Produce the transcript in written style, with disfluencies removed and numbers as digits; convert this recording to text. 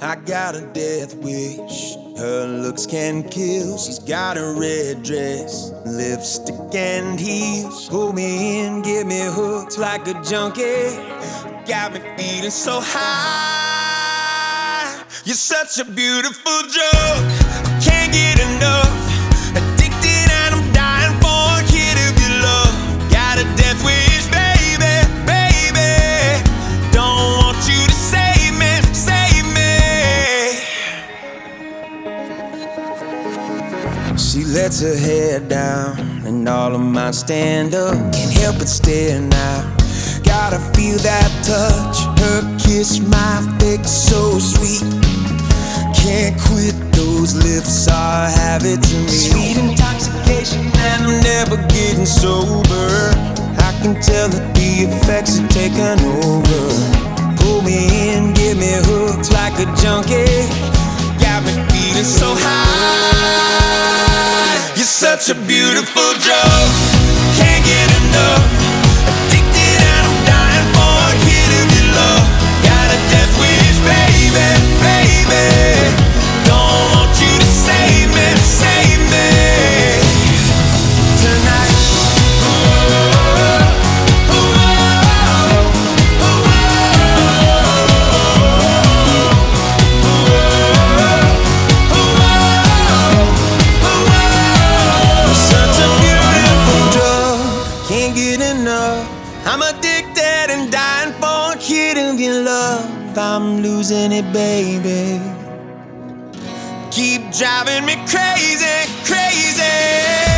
I got a death wish. Her looks can kill. She's got a red dress, lipstick and heels. Pull me in, get me hooked like a junkie. Got me feeling so high. You're such a beautiful drug. Can't get enough. Addicted and I'm dying for a hit of your love. Got a death wish, baby, baby. Don't want you to save me, save me. She lets her head down and all of mine stand up. Can't help but stare now. Gotta feel that touch. Her kiss, my fix so sweet. Can't quit, those lips are habit to me. Sweet intoxication and I'm never getting sober. I can tell that the effects are taking over. Pull me in, get me hooked like a junkie. Got me feeling so high. You're such a beautiful drug. Can't get enough. Addicted and I'm dying for a hit of your love. Got a death wish, baby, baby. Don't want you to save me, save me tonight. Such a beautiful drug, can't get enough. I'm addicted and dying for a hit of your love. I'm losing it, baby. Keep driving me crazy, crazy.